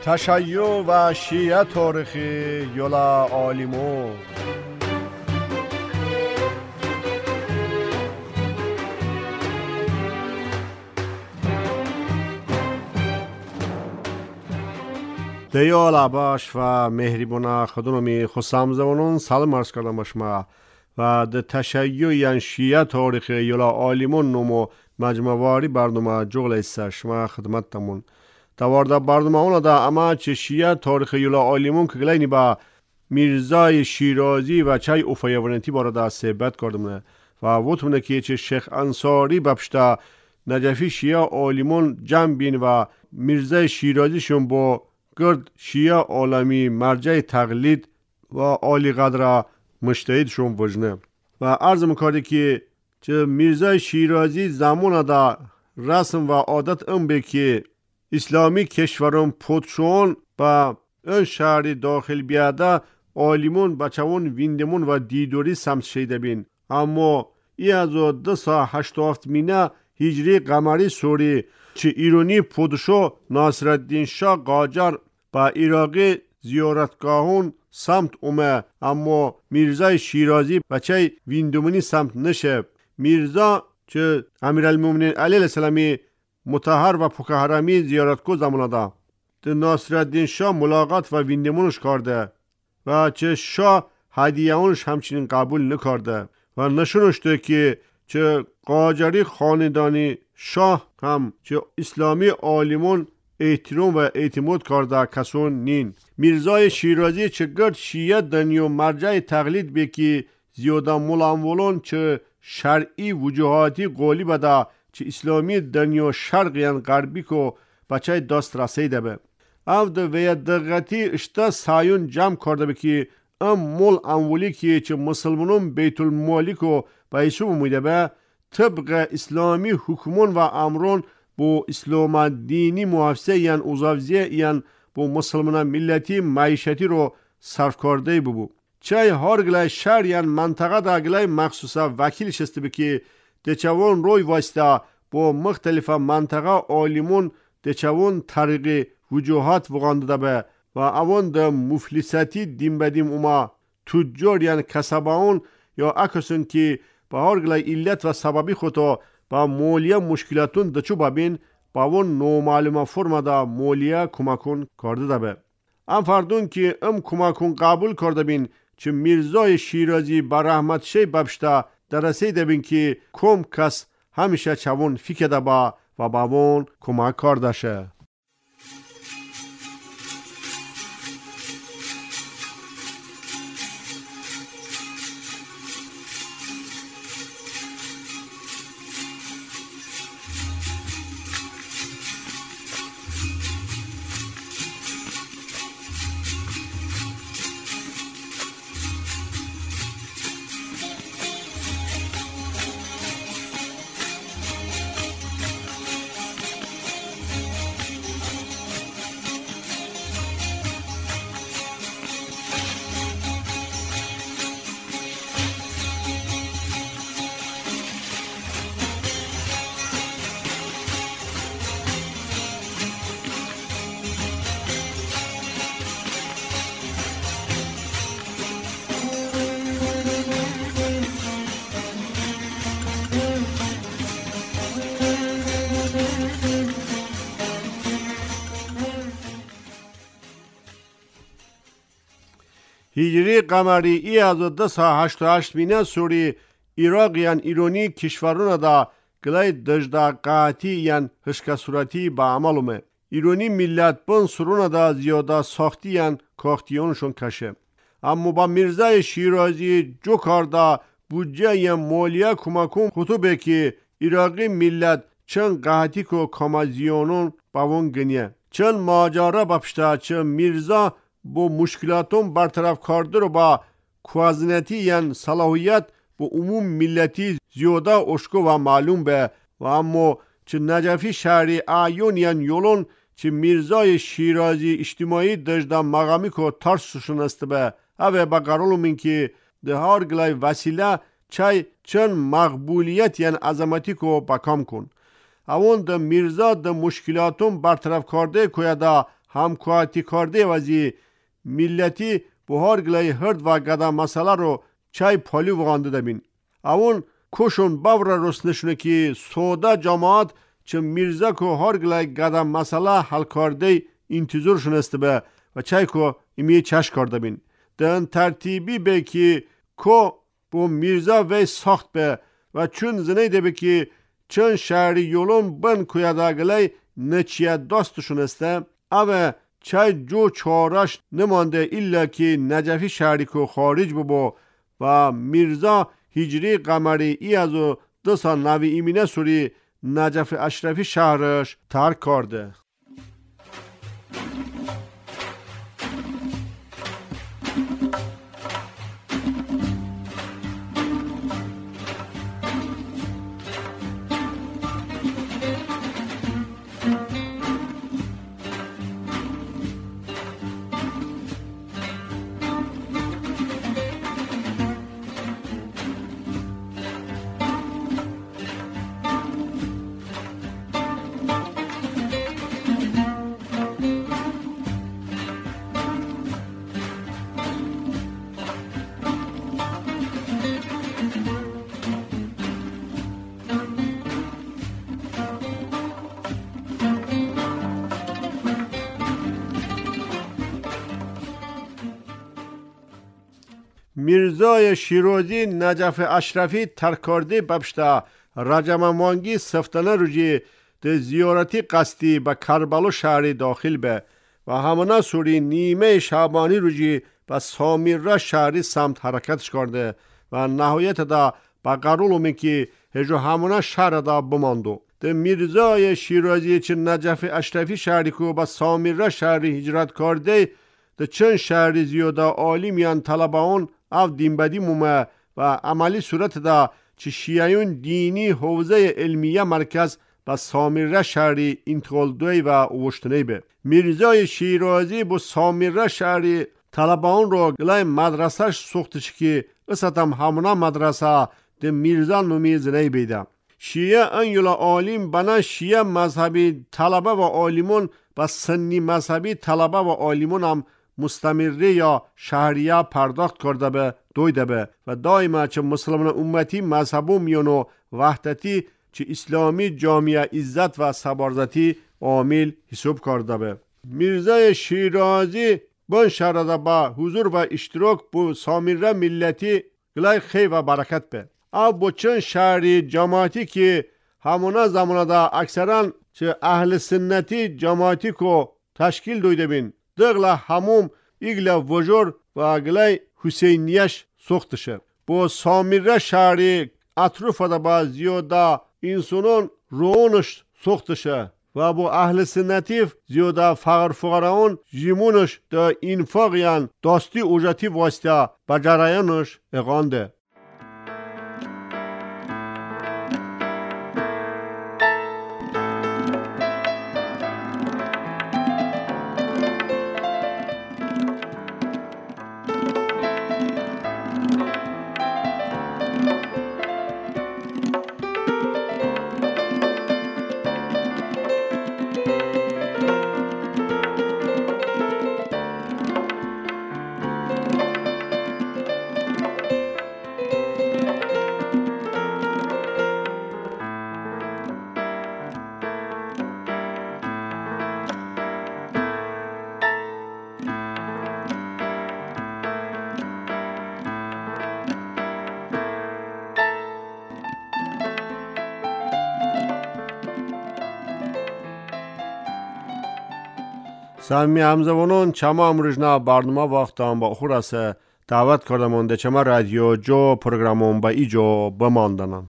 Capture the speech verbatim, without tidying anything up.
تشیع و شیعه تاریخی یولا عالمو دیال عباش و مهریبونا خودنومی خسام زبانون سلام عرض کردم با شما و ده تشیع یان شیعه تاریخی یولا عالمون نمو مجموعی برنامه جغل ایسا شما خدمت تمون توارده برنامه اونا دا اما چه شیعه تاریخ یولا عالمون که گلینی با میرزای شیرازی و چای افایوانتی بارده صحبت کردم و وطمونه که چه شیخ انصاری بپشتا نجفی شیعه عالمون جمع بین و میرزای شیرازی شون با گرد شیعه عالمی مرجع تقلید و عالی قدر مجتهد شون وجنه و عرض مکرده که چه میرزای شیرازی زمان دا رسم و عادت ام به که اسلامی کشورم پودشون با این شهر داخل بیاده عالمون بچهون ویندمون و دیدوری سمت شیده بین اما ای از دو سا هشت و هفت مینه هجری قمری سوری چه ایرانی پودشو ناصرالدین شاه قاجر با عراقی زیارتگاهون سمت اومه اما میرزای شیرازی بچه ویندمونی سمت نشه میرزا چه امیرالمومنین علی السلامی مطهر و پوکهرمی زیارت کو زمانه دا ده ناصرالدین شاه ملاقات و ویندمونش کرده و چه شاه هدیه اونش همچنین قبول نکرده و نشونش ده که چه قاجری خاندانی شاه هم چه اسلامی عالمون احترام و اعتماد کرده کسون نین میرزای شیرازی چه گرد شیعه دنیا مرجع تقلید به که زیاده ملانولون چه شرعی وجوهاتی قولی بده چه اسلامی دنیا شرقی یا غربی کو بچه دست رسیده به او ده ویا دقیقی اشتا سایون جمع کرده به که ام مول انولی که چه مسلمانون بیت المالی کو با ایسو بمیده به طبق اسلامی حکمون و امرون با اسلام دینی محافظه یا اوزاوزیه یا با مسلمان ملتی معیشتی رو صرف کرده ببو چه هر گلای شهر یا منطقه دا گلای مخصوصا وکیل شسته به که دچوان روی واسطه با مختلف منطقه عالمون دچوان طریق وجوهات وغانده به و اوان ده مفلساتی دیم بدیم اوما تجار یعنی کسباون یا اکسون که با هر گلای علت و سببی خودتا با مولیه مشکلاتون دچو ببین با اون نومعلومه فرم دا مولیه کمکون کرده ده به ام فردون که ام کمکون قبول کرده بین چه میرزای شیرازی با رحمت شی ببشته درسته ده بین که کم کس همیشه چوون فکر ده با و با اون کمک کرده شه هجری قمری ای از دو سا هشت و هشت مینه سوری عراق یان ایرانی کشورون دا گلای دجدا قاعتی یان هشکا صورتی با عملومه ایرانی ملت بن سرون دا زیاده ساختی یان کاختیونشون کشه اما با میرزای شیرازی جو کاردا بودجه یان مولیه کمکون خطوبه که عراقی ملت چند قاعتی کو کامازیونون باون گنیه چند ماجرا بپشته چند میرزا با مشکلاتون برطرف کرده رو با کوازنتی یعنی صلاحیت با عموم ملتی زیاده اشکو و معلوم به و اما چه نجفی شهری آیون یعنی یولون چه میرزای شیرازی اجتماعی دجده مقامی که ترسشون است به اوه با قرارم این که ده هر گلای وسیله چای چند مقبولیت یعنی عظمتی که بکام کن اون ده میرزا ده مشکلاتون برطرف کرده که ده همکاتی کرده وزی ملتی بهار گلای هرد و گدا مسئله رو چای پالی وانده دبین. اون کوشون باور رسنشونه که سودا جماعت چه میرزا که هر گلای گدا مسئله حل کرده انتظار شنسته به و چای که ایمی چش کرده بین. دن ترتیبی به که که با میرزا وی ساخت به و چون زنه ده به که چون شهری یولون بن کویادا گلای نچیه داستشون استه اوه چای جو چارش نمانده ایلا که نجفی شهری که خارج ببو و میرزا هجری قمری ای از و دو سال نوی ایمینه سوری نجف اشرفی شهرش ترک کرده. میرزای شیرازی نجف اشرفی ترکارده ببشته رجممانگی سفتانه روزی ده زیارتی قصدی به کربلا شهر داخل به و همانا سوری نیمه شعبانی روزی به سامیره شهری سمت حرکتش کرده و نهایت دا به قرولومی که هجو همانا شهر دا بماندو. ده میرزای شیرازی چه نجف اشرفی شهری که به سامیره شهری هجرت کرده ده چند شهری زیاده عالی میان طلبان او دین بدی مومه و عملی صورت دا چه شیعیون دینی حوزه علمیه مرکز به سامیره شهری انتقال دوی و اوشتنی به. میرزای شیرازی با سامیره شهری طلبان رو گلای مدرسهش سوختش که اساتم همونا مدرسه ده میرزا نومی زنی بیده. شیعه انیولا عالم بنا شیعه مذهبی طلبه و عالمون و سنی مذهبی طلبه و عالمون هم مستمره یا شهریه پرداخت کرده به دویده به و دائما چه مسلمان امتی مذهبو میونو وحدتی چه اسلامی جامعه عزت و سبارزتی عامل حساب کرده به. میرزای شیرازی بان شرده با حضور و اشتراک با سامیره ملتی گلای خیر و برکت به. او با چند شهری جماعتی که همونا زمانه دا اکثرا چه اهل سنتی جماعتی کو تشکیل دویده بین دغلا هموم ایگلا وجور و گلای حسینیش سوختشه. با سامیره شهری اطراف دا با زیاده انسانون رونش سوختشه و با اهل سنتی زیاده فقر فقراون جیمونش دا انفاقیان داستی اوجتی واسطه با جرایانش اقانده. سامی همزبانان چما امروزنا برنامه وقتان با خورسه دعوت کردم اونده چما رادیو جو پروگرامون با ایجو بماندنم.